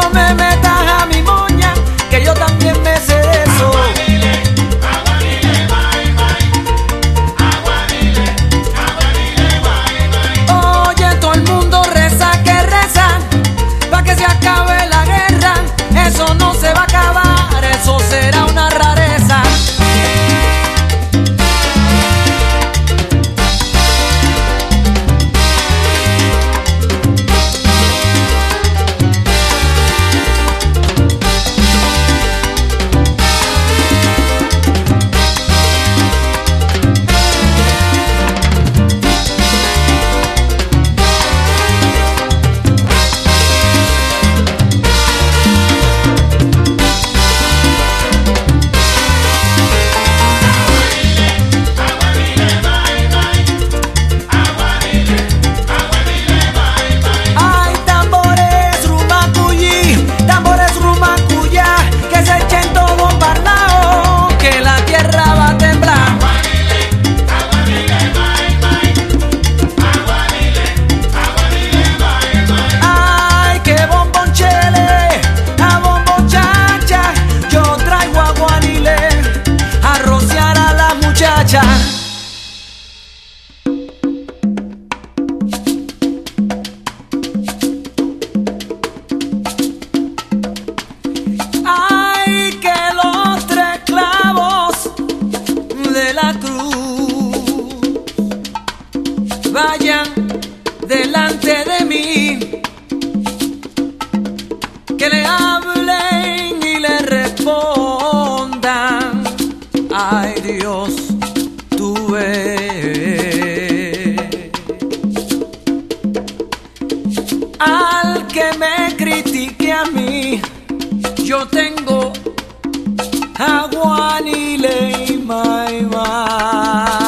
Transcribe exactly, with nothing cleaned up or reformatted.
no me metas a mi moña, que yo también me sé de eso. Aguanile, aguanile, bye, bye. Aguanile, aguanile, bye, bye. Oye, todo el mundo reza que reza, pa' que se acabe la guerra. Eso no se va a acabar, eso será una rareza. Ay, tambores rumacuyí, tambores rumacuyá, que se echen todos para lado, que la tierra va a temblar. Aguanile, aguanile, bye, bye. Aguanile, aguanile, bye, bye. Ay, que bombonchele, a bombochacha, yo traigo aguanile a rociar a la muchacha. Ay, que los tres clavos de la cruz vayan delante de mí, que le hablen y le respondan. Ay, Dios, tú ves. Al que me critique a mí, yo tengo aguanile y mai mai.